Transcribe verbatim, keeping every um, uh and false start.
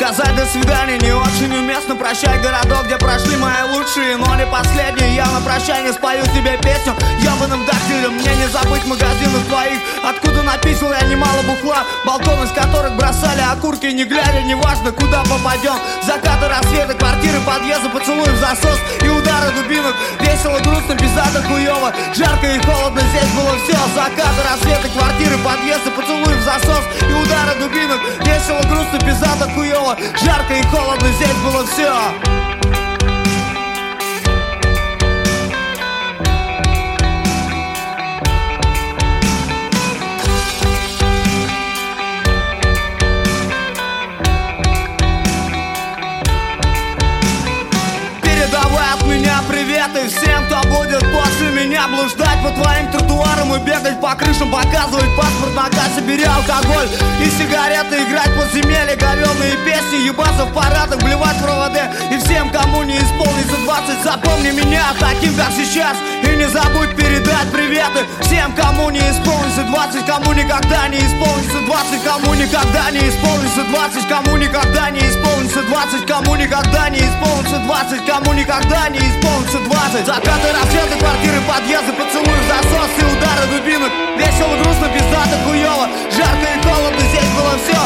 сказать до свидания не очень уместно. Прощай, городок, где прошли мои лучшие, но не последние. Я на прощание спою тебе песню ебаным дактилем. Мне не забыть магазинов твоих, откуда написал я немало бухла. Балкон, из которых бросали окурки, не глядя, неважно куда попадем. Закаты, рассветы, квартиры, подъезды, поцелуй в засос и удары дубинок. Весело, грустно, пиздато, хуёво, жарко и холодно, здесь было все. Закаты, рассветы, квартиры, подъезды, поцелуй в засос и удары дубинок. Весело, грустно, пиздато, хуёво, жарко и холодно, здесь было все. Приветы всем, кто будет после меня блуждать по твоим тротуарам и бегать по крышам, показывать паспорт на кассе, беря алкоголь и сигареты, играть в подземелье, говёные песни, ебаться в парадах, блевать в проводы. И всем, кому не исполнится двадцать, запомни меня таким, как сейчас, и не забудь передать приветы всем, кому не исполнится двадцать, кому никогда не исполнится двадцать, кому никогда не исполнится двадцать, кому никогда не исполнится двадцать, кому никогда не исполнится двадцать, кому никогда не исполнится двадцать. Закаты, рассветы, квартиры, подъезды, поцелуй в засос и удары дубинок. Весело, грустно, пиздато, хуёво, жарко и холодно, здесь было все.